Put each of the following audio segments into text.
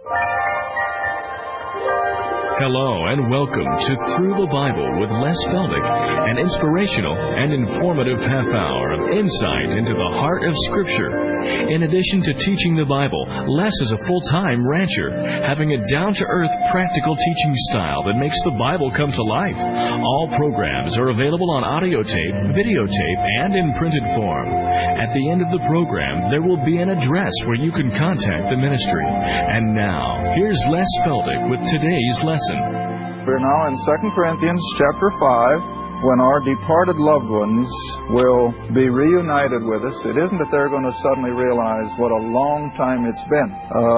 Hello and welcome to Through the Bible with Les Feldick, an inspirational and informative half hour of insight into the heart of Scripture. In addition to teaching the Bible, Les is a full-time rancher, having a down-to-earth, practical teaching style that makes the Bible come to life. All programs are available on audio tape, videotape, and in printed form. At the end of the program, there will be an address where you can contact the ministry. And now, here's Les Feldick with today's lesson. We're now in 2 Corinthians chapter 5. When our departed loved ones will be reunited with us, it isn't that they're going to suddenly realize what a long time it's been.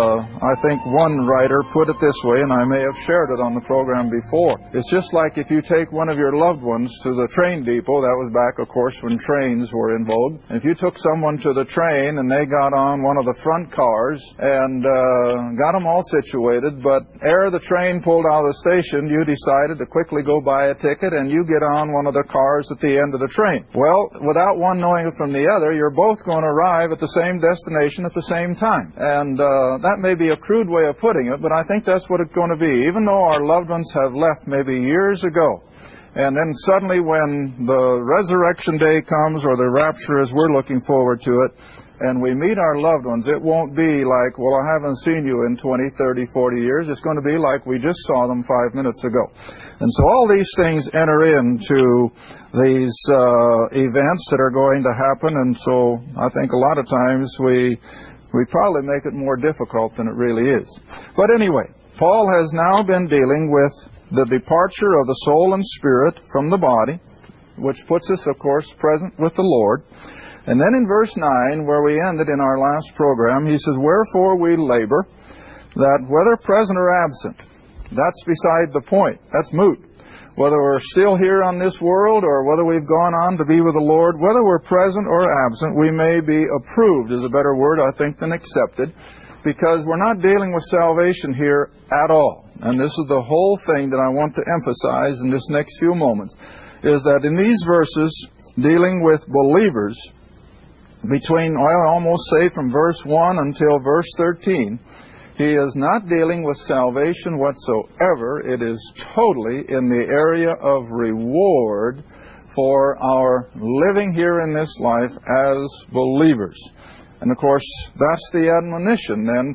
I think one writer put it this way, and I may have shared it on the program before. It's just like if you take one of your loved ones to the train depot. That was back, of course, when trains were in vogue. And if you took someone to the train and they got on one of the front cars and got them all situated, but ere the train pulled out of the station, you decided to quickly go buy a ticket and you get on one of the cars at the end of the train. Well, without one knowing it from the other, you're both going to arrive at the same destination at the same time. And that may be a crude way of putting it, but I think that's what it's going to be. Even though our loved ones have left maybe years ago, and then suddenly when the resurrection day comes, or the rapture as we're looking forward to it, and we meet our loved ones, it won't be like, well, I haven't seen you in 20, 30, 40 years. It's going to be like we just saw them 5 minutes ago. And so all these things enter into these events that are going to happen, and so I think a lot of times we probably make it more difficult than it really is. But anyway, Paul has now been dealing with the departure of the soul and spirit from the body, which puts us, of course, present with the Lord. And then in verse 9, where we ended in our last program, he says, "Wherefore we labor, that whether present or absent," that's beside the point. That's moot. Whether we're still here on this world or whether we've gone on to be with the Lord, whether we're present or absent, we may be approved, is a better word, I think, than accepted, because we're not dealing with salvation here at all. And this is the whole thing that I want to emphasize in this next few moments, is that in these verses, dealing with believers, between, I'll almost say from verse 1 until verse 13, he is not dealing with salvation whatsoever. It is totally in the area of reward for our living here in this life as believers. And of course, that's the admonition then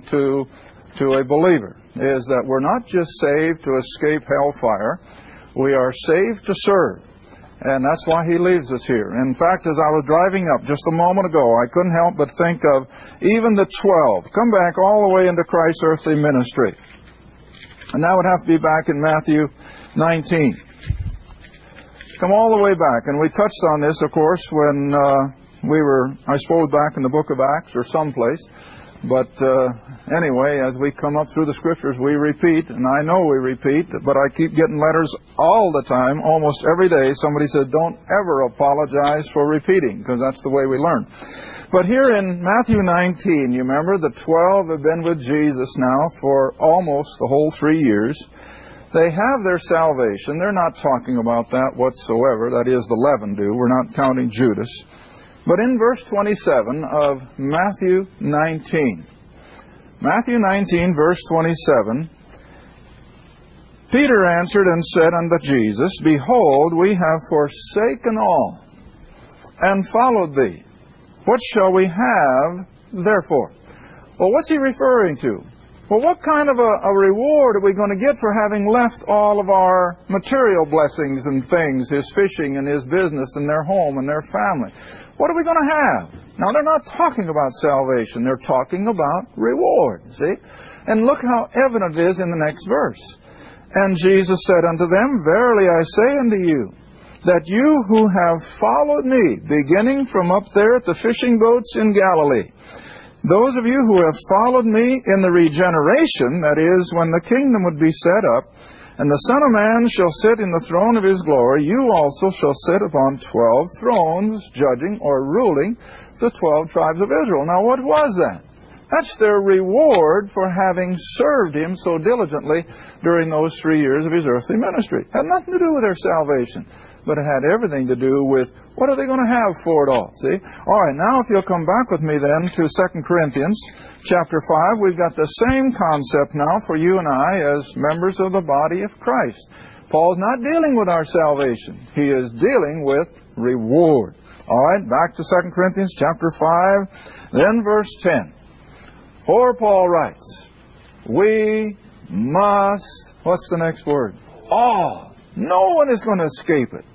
to a believer, is that we're not just saved to escape hellfire. We are saved to serve. And that's why he leaves us here. In fact, as I was driving up just a moment ago, I couldn't help but think of even the 12. Come back all the way into Christ's earthly ministry. And that would have to be back in Matthew 19. Come all the way back. And we touched on this, of course, when we were, I suppose, back in the book of Acts or someplace. But anyway, as we come up through the Scriptures, we repeat, and I know we repeat, but I keep getting letters all the time, almost every day. Somebody said, don't ever apologize for repeating, because that's the way we learn. But here in Matthew 19, you remember, the 12 have been with Jesus now for almost the whole 3 years. They have their salvation. They're not talking about that whatsoever. That is, the 11 do. We're not counting Judas. But in verse 27 of Matthew 19, verse 27, Peter answered and said unto Jesus, Behold, we have forsaken all, and followed thee. What shall we have, therefore? Well, what's he referring to? Well, what kind of a reward are we going to get for having left all of our material blessings and things, his fishing and his business and their home and their family? What are we going to have? Now, they're not talking about salvation. They're talking about reward, see? And look how evident it is in the next verse. And Jesus said unto them, Verily I say unto you, that you who have followed me, beginning from up there at the fishing boats in Galilee, those of you who have followed me in the regeneration, that is, when the kingdom would be set up, and the Son of Man shall sit in the throne of his glory, you also shall sit upon 12 thrones, judging or ruling the 12 tribes of Israel. Now, what was that? That's their reward for having served him so diligently during those 3 years of his earthly ministry. It had nothing to do with their salvation. but it had everything to do with what are they going to have for it all, see? All right, now if you'll come back with me then to 2 Corinthians chapter 5, we've got the same concept now for you and I as members of the body of Christ. Paul's not dealing with our salvation. He is dealing with reward. All right, back to 2 Corinthians chapter 5, then verse 10. For Paul writes, we must, what's the next word? All. No one is going to escape it.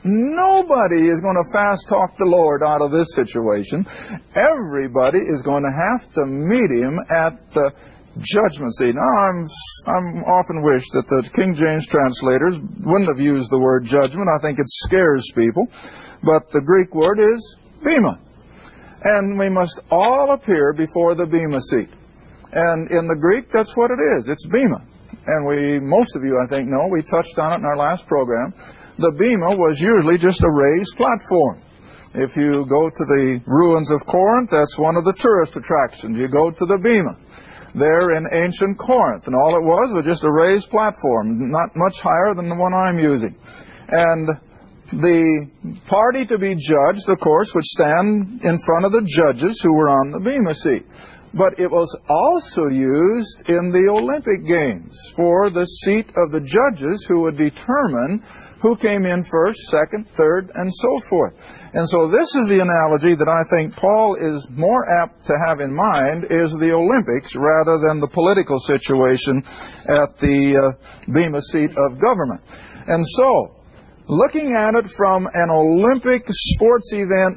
Nobody is going to fast talk the Lord out of this situation. Everybody is going to have to meet Him at the judgment seat. Now, I'm often wish that the King James translators wouldn't have used the word judgment. I think it scares people. But the Greek word is bema. And we must all appear before the bema seat. And in the Greek, that's what it is. It's bema. And most of you, I think, know, we touched on it in our last program. The bema was usually just a raised platform. If you go to the ruins of Corinth, that's one of the tourist attractions. You go to the bema. There in ancient Corinth, and all it was just a raised platform, not much higher than the one I'm using. And the party to be judged, of course, would stand in front of the judges who were on the bema seat. But it was also used in the Olympic Games for the seat of the judges who would determine who came in first, second, third, and so forth. And so this is the analogy that I think Paul is more apt to have in mind is the Olympics rather than the political situation at the bema seat of government. And so, looking at it from an Olympic sports event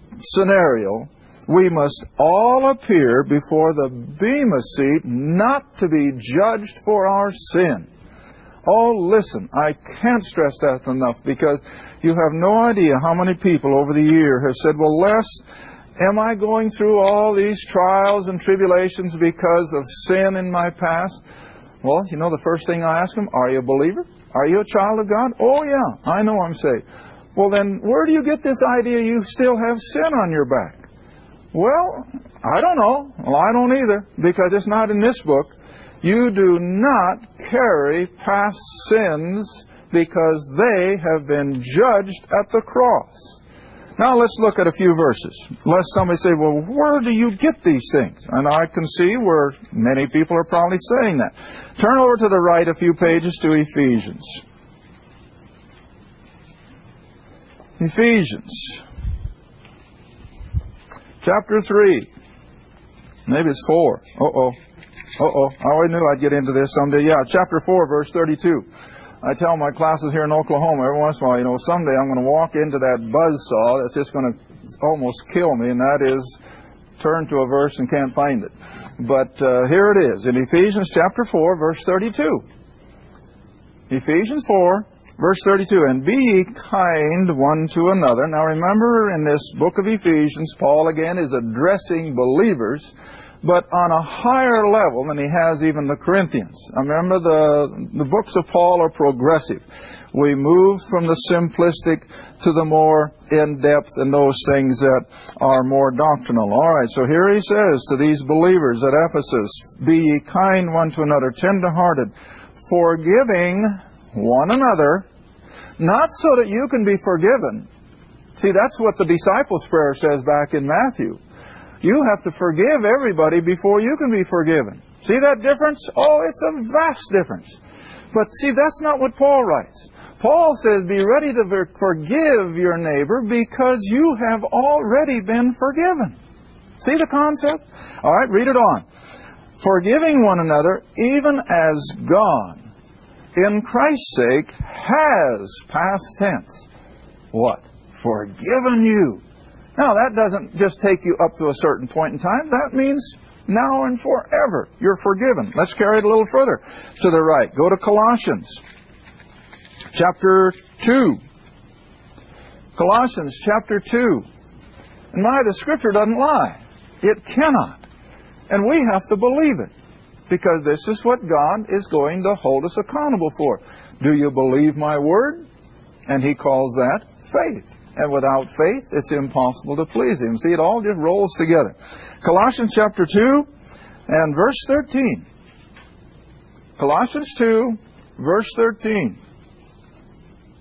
scenario, we must all appear before the bema seat not to be judged for our sin. Oh, listen, I can't stress that enough because you have no idea how many people over the year have said, well, Les, am I going through all these trials and tribulations because of sin in my past? Well, you know the first thing I ask them, are you a believer? Are you a child of God? Oh, yeah, I know I'm saved. Well, then where do you get this idea you still have sin on your back? Well, I don't know. Well, I don't either, because it's not in this book. You do not carry past sins because they have been judged at the cross. Now let's look at a few verses. Lest somebody say, well, where do you get these things? And I can see where many people are probably saying that. Turn over to the right a few pages to Ephesians. Ephesians. Chapter 3. Maybe it's 4. I always knew I'd get into this someday. Yeah, chapter 4, verse 32. I tell my classes here in Oklahoma every once in a while, someday I'm going to walk into that buzzsaw that's just going to almost kill me, and that is turn to a verse and can't find it. But here it is, in Ephesians chapter 4, verse 32. Ephesians 4, verse 32, and be ye kind one to another. Now remember, in this book of Ephesians, Paul again is addressing believers, but on a higher level than he has even the Corinthians. Remember, the books of Paul are progressive. We move from the simplistic to the more in-depth and those things that are more doctrinal. All right, so here he says to these believers at Ephesus, be ye kind one to another, tender-hearted, forgiving one another, not so that you can be forgiven. See, that's what the disciples' prayer says back in Matthew. You have to forgive everybody before you can be forgiven. See that difference? Oh, it's a vast difference. But see, that's not what Paul writes. Paul says, be ready to forgive your neighbor because you have already been forgiven. See the concept? All right, read it on. Forgiving one another, even as God, in Christ's sake, has, past tense, what? Forgiven you. Now, that doesn't just take you up to a certain point in time. That means now and forever. You're forgiven. Let's carry it a little further to the right. Go to Colossians chapter 2. Colossians chapter 2. And the Scripture doesn't lie. It cannot. And we have to believe it. Because this is what God is going to hold us accountable for. Do you believe my word? And He calls that faith. And without faith, it's impossible to please Him. See, it all just rolls together. Colossians chapter 2 and verse 13. Colossians 2, verse 13.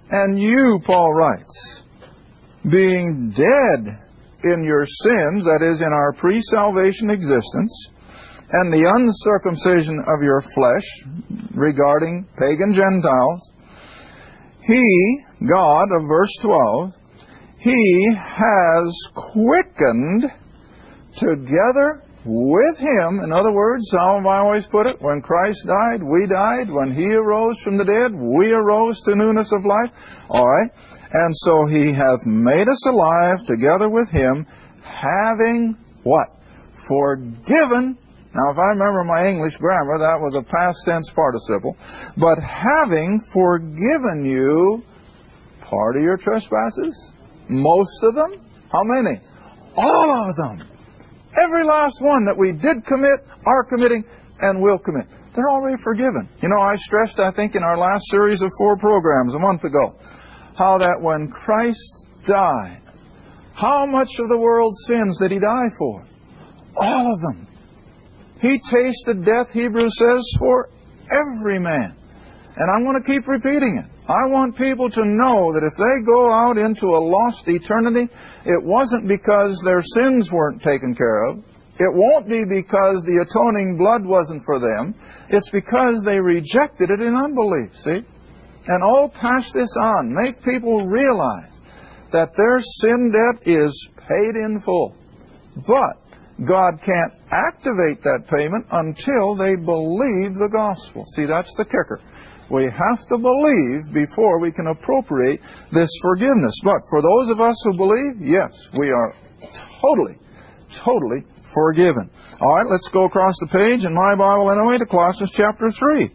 And you, Paul writes, being dead in your sins, that is, in our pre-salvation existence, and the uncircumcision of your flesh, regarding pagan Gentiles, He, God, of verse 12, He has quickened together with Him. In other words, how have I always put it? When Christ died, we died. When He arose from the dead, we arose to newness of life. All right. And so He hath made us alive together with Him, having what? Forgiven. Now, if I remember my English grammar, that was a past tense participle. But having forgiven you part of your trespasses, most of them, how many? All of them. Every last one that we did commit, are committing, and will commit. They're already forgiven. You know, I stressed, I think, in our last series of 4 programs a month ago, how that when Christ died, how much of the world's sins did He die for? All of them. He tasted death, Hebrews says, for every man. And I'm going to keep repeating it. I want people to know that if they go out into a lost eternity, it wasn't because their sins weren't taken care of. It won't be because the atoning blood wasn't for them. It's because they rejected it in unbelief, see? And oh, pass this on. Make people realize that their sin debt is paid in full. But God can't activate that payment until they believe the gospel. See, that's the kicker. We have to believe before we can appropriate this forgiveness. But for those of us who believe, yes, we are totally forgiven. All right, let's go across the page in my Bible anyway to Colossians chapter 3.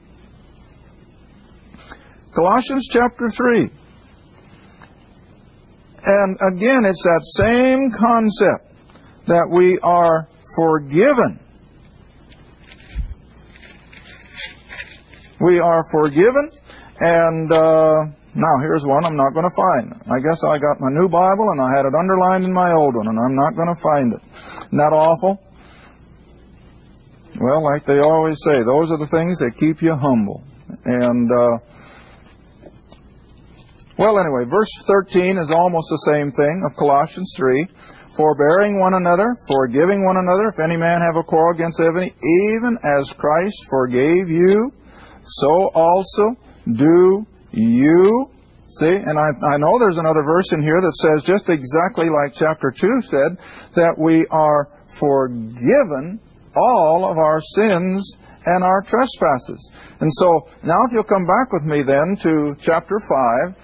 Colossians chapter 3. And again, it's that same concept that we are forgiven. We are forgiven, and now here's one I'm not going to find. I guess I got my new Bible and I had it underlined in my old one, and I'm not going to find it. Isn't that awful? Well, like they always say, those are the things that keep you humble. And, well, anyway, verse 13 is almost the same thing of Colossians 3. Forbearing one another, forgiving one another, if any man have a quarrel against any, even as Christ forgave you, so also do you. See, and I know there's another verse in here that says just exactly like chapter 2 said, that we are forgiven all of our sins and our trespasses. And so, now if you'll come back with me then to chapter 5,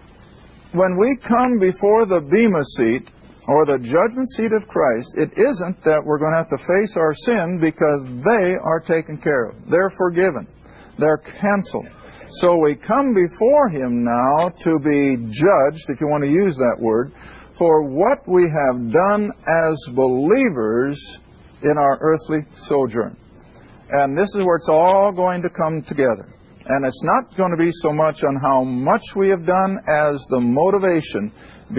when we come before the Bema seat, or the judgment seat of Christ, it isn't that we're going to have to face our sin because they are taken care of. They're forgiven. They're canceled. So we come before Him now to be judged, if you want to use that word, for what we have done as believers in our earthly sojourn. And this is where it's all going to come together. And it's not going to be so much on how much we have done as the motivation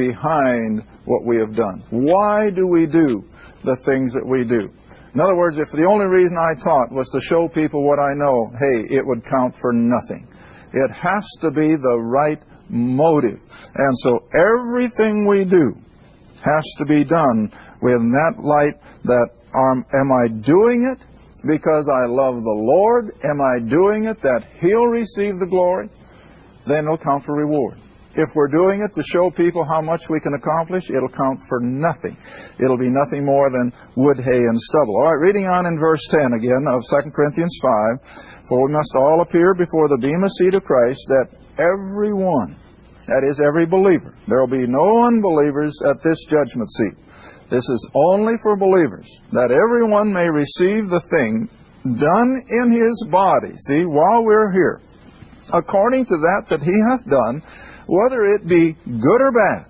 behind what we have done. Why do we do the things that we do? In other words, if the only reason I taught was to show people what I know, hey, it would count for nothing. It has to be the right motive. And so everything we do has to be done with that light that, am I doing it because I love the Lord? Am I doing it that He'll receive the glory? Then it'll count for reward. If we're doing it to show people how much we can accomplish, it'll count for nothing. It'll be nothing more than wood, hay, and stubble. All right, reading on in verse 10 again of 2 Corinthians 5. For we must all appear before the Bema seat of Christ, that every one, that is every believer, there will be no unbelievers at this judgment seat. This is only for believers, that everyone may receive the thing done in his body, see, while we're here, according to that He hath done, whether it be good or bad.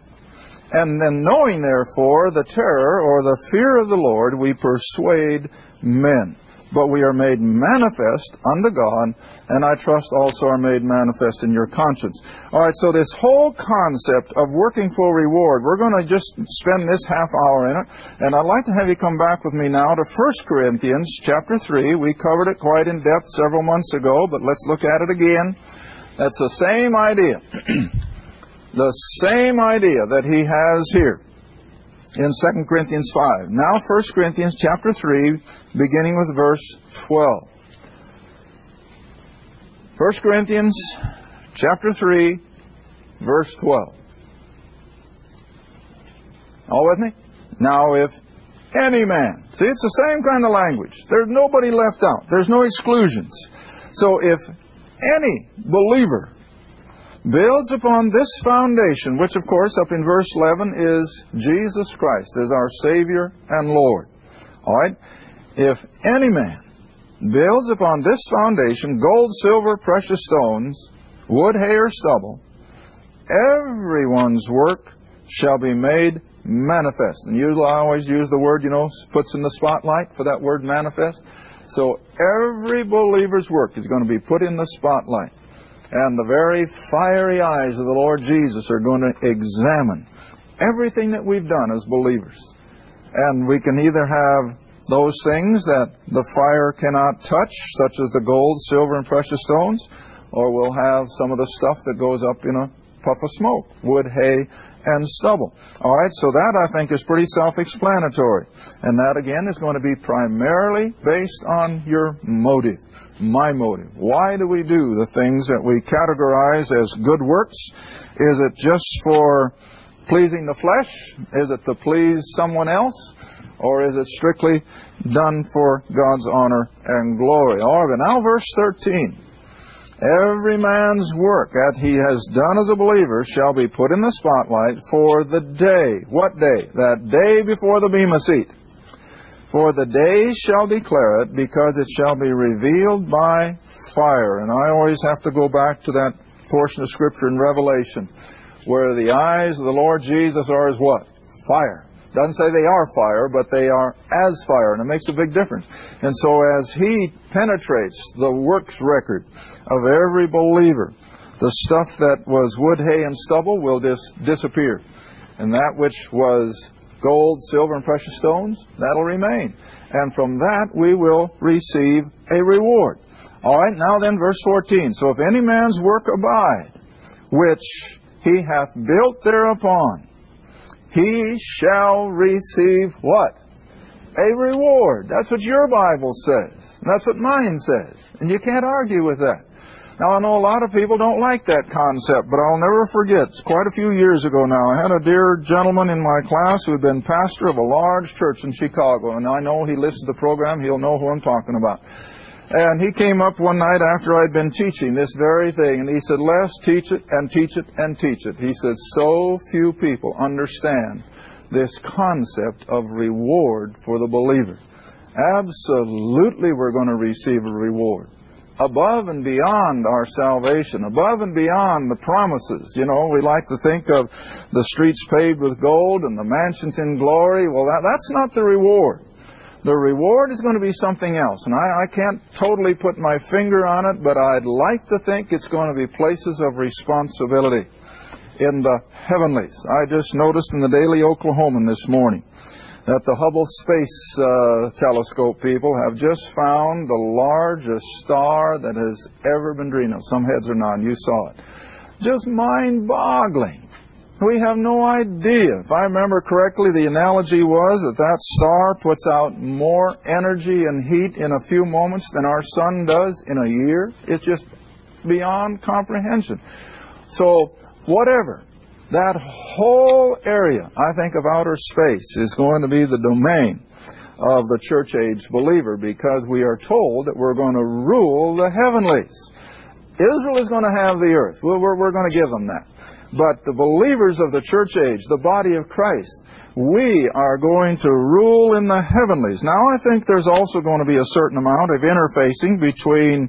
And then knowing, therefore, the terror or the fear of the Lord, we persuade men. But we are made manifest unto God, and I trust also are made manifest in your conscience. All right, so this whole concept of working for reward, we're going to just spend this half hour in it. And I'd like to have you come back with me now to 1 Corinthians chapter 3. We covered it quite in depth several months ago, but let's look at it again. That's the same idea. The same idea that he has here in 2 Corinthians 5. Now 1 Corinthians chapter 3, beginning with verse 12. 1 Corinthians chapter 3, verse 12. All with me? Now if any man, see, it's the same kind of language. There's nobody left out. There's no exclusions. So if any believer builds upon this foundation, which of course up in verse 11 is Jesus Christ as our Savior and Lord. All right? If any man builds upon this foundation, gold, silver, precious stones, wood, hay, or stubble, everyone's work shall be made manifest. And you always use the word, puts in the spotlight for that word manifest. So every believer's work is going to be put in the spotlight. And the very fiery eyes of the Lord Jesus are going to examine everything that we've done as believers. And we can either have those things that the fire cannot touch, such as the gold, silver, and precious stones, or we'll have some of the stuff that goes up in a puff of smoke, wood, hay, and stubble. All right, so that I think is pretty self-explanatory. And that again is going to be primarily based on your motive. My motive. Why do we do the things that we categorize as good works? Is it just for pleasing the flesh? Is it to please someone else? Or is it strictly done for God's honor and glory? All right, now verse 13. Every man's work that he has done as a believer shall be put in the spotlight for the day. What day? That day before the Bema seat. For the day shall declare it, because it shall be revealed by fire. And I always have to go back to that portion of Scripture in Revelation, where the eyes of the Lord Jesus are as what? Fire. Doesn't say they are fire, but they are as fire, and it makes a big difference. And so as He penetrates the works record of every believer, the stuff that was wood, hay, and stubble will just disappear. And that which was gold, silver, and precious stones, that'll remain. And from that we will receive a reward. All right, now then, verse 14. So if any man's work abide, which he hath built thereupon, he shall receive what? A reward. That's what your Bible says. That's what mine says. And you can't argue with that. Now, I know a lot of people don't like that concept, but I'll never forget. It's quite a few years ago now. I had a dear gentleman in my class who had been pastor of a large church in Chicago, and I know he listens to the program. He'll know who I'm talking about. And he came up one night after I'd been teaching this very thing, and he said, "Les, teach it and teach it and teach it." He said, "So few people understand this concept of reward for the believer." Absolutely, we're going to receive a reward. Above and beyond our salvation, above and beyond the promises. You know, we like to think of the streets paved with gold and the mansions in glory. Well, that's not the reward. The reward is going to be something else. And I can't totally put my finger on it, but I'd like to think it's going to be places of responsibility in the heavenlies. I just noticed in the Daily Oklahoman this morning that the Hubble Space Telescope people have just found the largest star that has ever been dreamed of. Some heads are nodding. You saw it. Just mind-boggling. We have no idea. If I remember correctly, the analogy was that that star puts out more energy and heat in a few moments than our sun does in a year. It's just beyond comprehension. So, whatever. That whole area, I think, of outer space is going to be the domain of the church-age believer, because we are told that we're going to rule the heavenlies. Israel is going to have the earth. We're going to give them that. But the believers of the church age, the body of Christ, we are going to rule in the heavenlies. Now, I think there's also going to be a certain amount of interfacing between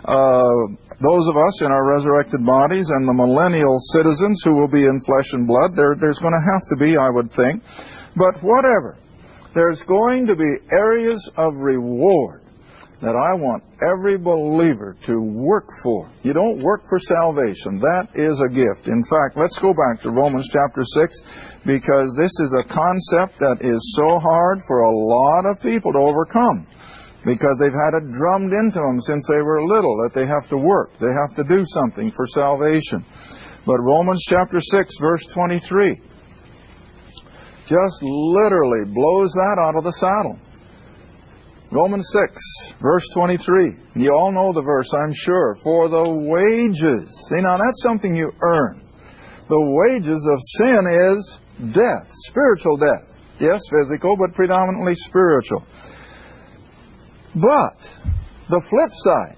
those of us in our resurrected bodies and the millennial citizens who will be in flesh and blood. There's going to have to be, I would think. But whatever, there's going to be areas of reward that I want every believer to work for. You don't work for salvation. That is a gift. In fact, let's go back to Romans chapter 6, because this is a concept that is so hard for a lot of people to overcome, because they've had it drummed into them since they were little that they have to work. They have to do something for salvation. But Romans chapter 6, verse 23, just literally blows that out of the saddle. Romans 6, verse 23. You all know the verse, I'm sure. For the wages. See, now that's something you earn. The wages of sin is death, spiritual death. Yes, physical, but predominantly spiritual. But the flip side,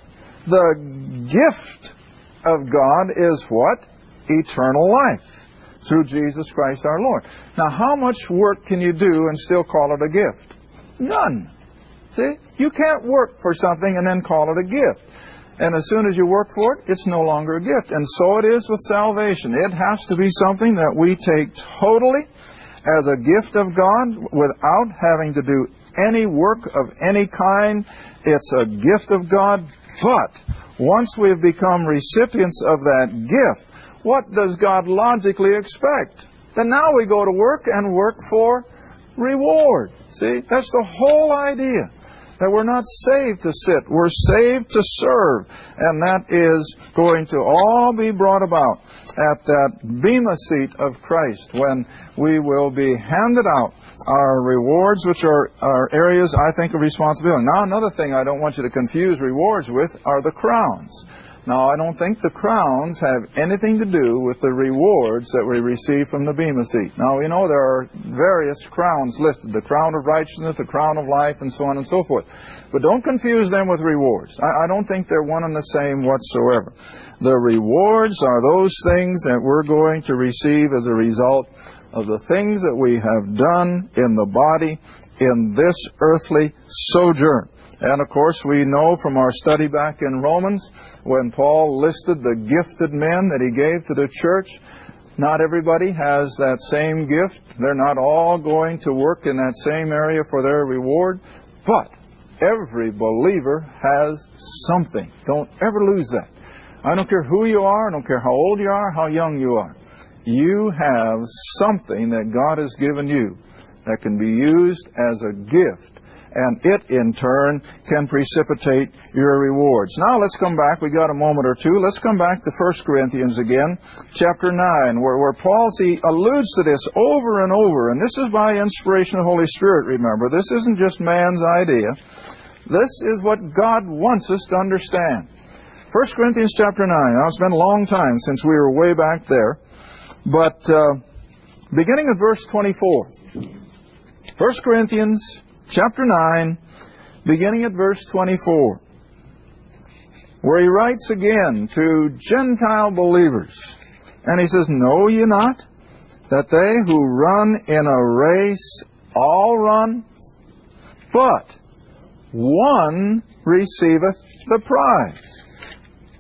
the gift of God is what? Eternal life through Jesus Christ our Lord. Now, how much work can you do and still call it a gift? None. See? You can't work for something and then call it a gift. And as soon as you work for it, it's no longer a gift. And so it is with salvation. It has to be something that we take totally as a gift of God without having to do any work of any kind. It's a gift of God. But once we have become recipients of that gift, what does God logically expect? Then now we go to work and work for reward. See, that's the whole idea. That we're not saved to sit, we're saved to serve. And that is going to all be brought about at that bema seat of Christ when we will be handed out our rewards, which are areas, I think, of responsibility. Now, another thing I don't want you to confuse rewards with are the crowns. Now, I don't think the crowns have anything to do with the rewards that we receive from the bema seat. Now, we know there are various crowns listed, the crown of righteousness, the crown of life, and so on and so forth. But don't confuse them with rewards. I don't think they're one and the same whatsoever. The rewards are those things that we're going to receive as a result of the things that we have done in the body in this earthly sojourn. And of course, we know from our study back in Romans, when Paul listed the gifted men that he gave to the church, not everybody has that same gift. They're not all going to work in that same area for their reward. But every believer has something. Don't ever lose that. I don't care who you are, I don't care how old you are, how young you are. You have something that God has given you that can be used as a gift. And it, in turn, can precipitate your rewards. Now, let's come back. We got a moment or two. Let's come back to 1 Corinthians again, chapter 9, where Paul alludes to this over and over. And this is by inspiration of the Holy Spirit, remember. This isn't just man's idea. This is what God wants us to understand. 1 Corinthians chapter 9. Now, it's been a long time since we were way back there. But beginning at verse 24. 1 Corinthians chapter 9, beginning at verse 24, where he writes again to Gentile believers. And he says, Know ye not that they who run in a race all run, but one receiveth the prize?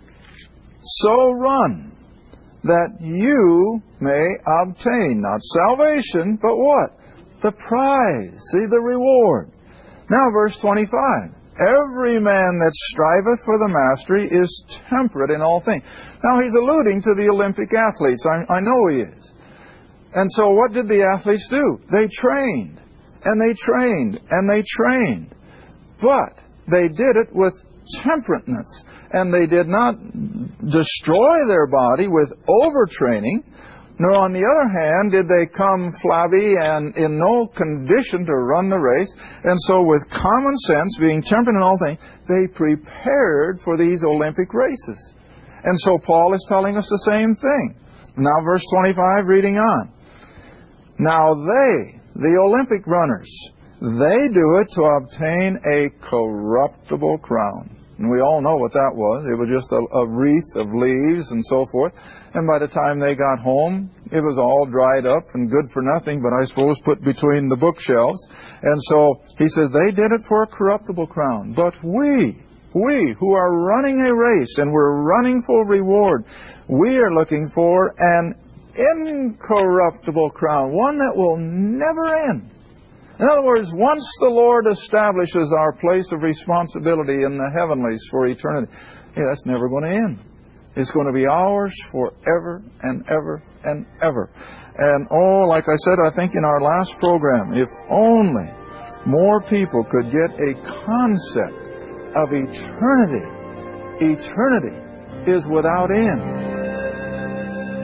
So run, that you may obtain, not salvation, but what? The prize. See, the reward. Now, verse 25. Every man that striveth for the mastery is temperate in all things. Now, he's alluding to the Olympic athletes. I know he is. And so what did the athletes do? They trained, and they trained, and they trained. But they did it with temperateness. And they did not destroy their body with overtraining. Nor, on the other hand, did they come flabby and in no condition to run the race. And so with common sense, being temperate in all things, they prepared for these Olympic races. And so Paul is telling us the same thing. Now verse 25, reading on. Now they, the Olympic runners, they do it to obtain a corruptible crown. And we all know what that was. It was just a wreath of leaves and so forth. And by the time they got home, it was all dried up and good for nothing, but I suppose put between the bookshelves. And so he says they did it for a corruptible crown. But we who are running a race and we're running for reward, we are looking for an incorruptible crown, one that will never end. In other words, once the Lord establishes our place of responsibility in the heavenlies for eternity, that's never going to end. It's going to be ours forever and ever and ever. And like I said, I think in our last program, if only more people could get a concept of eternity. Eternity is without end.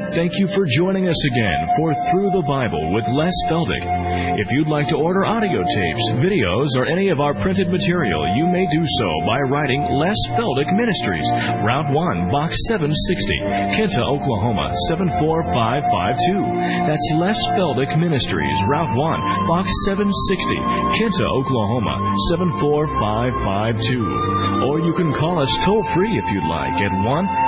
Thank you for joining us again for Through the Bible with Les Feldick. If you'd like to order audio tapes, videos, or any of our printed material, you may do so by writing Les Feldick Ministries, Route 1, Box 760, Kinta, Oklahoma, 74552. That's Les Feldick Ministries, Route 1, Box 760, Kinta, Oklahoma, 74552. Or you can call us toll-free if you'd like at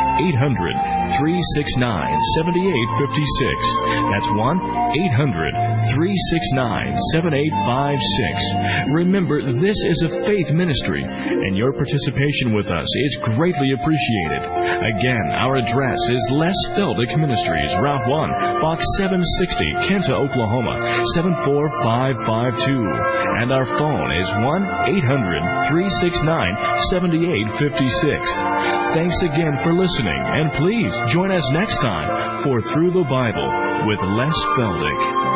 1-800-369-7856. That's 1-800-369-7856. Remember, this is a faith ministry, and your participation with us is greatly appreciated. Again, our address is Les Feldick Ministries, Route 1, Box 760, Kinta, Oklahoma, 74552. And our phone is 1-800-369-7856. Thanks again for listening, and please join us next time for Through the Bible with Les Feldick.